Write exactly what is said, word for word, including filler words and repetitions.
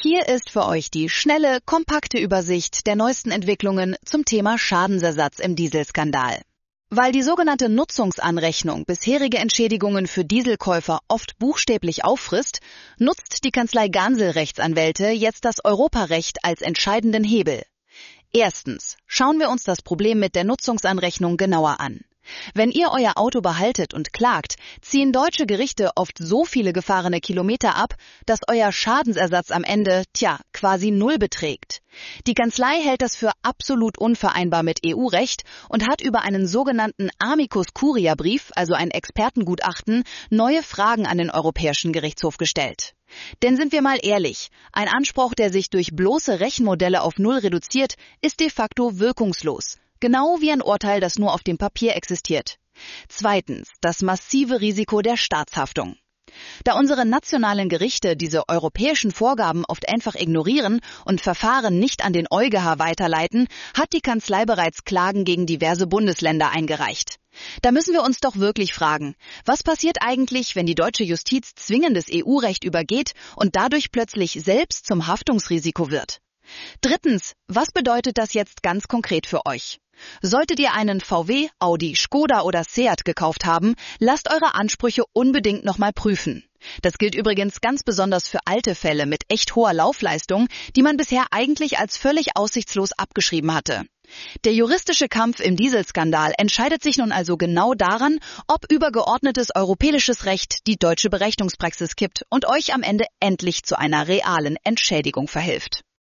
Hier ist für euch die schnelle, kompakte Übersicht der neuesten Entwicklungen zum Thema Schadensersatz im Dieselskandal. Weil die sogenannte Nutzungsanrechnung bisherige Entschädigungen für Dieselkäufer oft buchstäblich auffrisst, nutzt die Kanzlei Gansel Rechtsanwälte jetzt das Europarecht als entscheidenden Hebel. Erstens schauen wir uns das Problem mit der Nutzungsanrechnung genauer an. Wenn ihr euer Auto behaltet und klagt, ziehen deutsche Gerichte oft so viele gefahrene Kilometer ab, dass euer Schadensersatz am Ende, tja, quasi null beträgt. Die Kanzlei hält das für absolut unvereinbar mit E U-Recht und hat über einen sogenannten Amicus Curia-Brief, also ein Expertengutachten, neue Fragen an den Europäischen Gerichtshof gestellt. Denn sind wir mal ehrlich, ein Anspruch, der sich durch bloße Rechenmodelle auf Null reduziert, ist de facto wirkungslos. Genau wie ein Urteil, das nur auf dem Papier existiert. Zweitens, das massive Risiko der Staatshaftung. Da unsere nationalen Gerichte diese europäischen Vorgaben oft einfach ignorieren und Verfahren nicht an den EuGH weiterleiten, hat die Kanzlei bereits Klagen gegen diverse Bundesländer eingereicht. Da müssen wir uns doch wirklich fragen, was passiert eigentlich, wenn die deutsche Justiz zwingendes E U-Recht übergeht und dadurch plötzlich selbst zum Haftungsrisiko wird? Drittens, was bedeutet das jetzt ganz konkret für euch? Solltet ihr einen V W, Audi, Skoda oder Seat gekauft haben, lasst eure Ansprüche unbedingt nochmal prüfen. Das gilt übrigens ganz besonders für alte Fälle mit echt hoher Laufleistung, die man bisher eigentlich als völlig aussichtslos abgeschrieben hatte. Der juristische Kampf im Dieselskandal entscheidet sich nun also genau daran, ob übergeordnetes europäisches Recht die deutsche Berechnungspraxis kippt und euch am Ende endlich zu einer realen Entschädigung verhilft.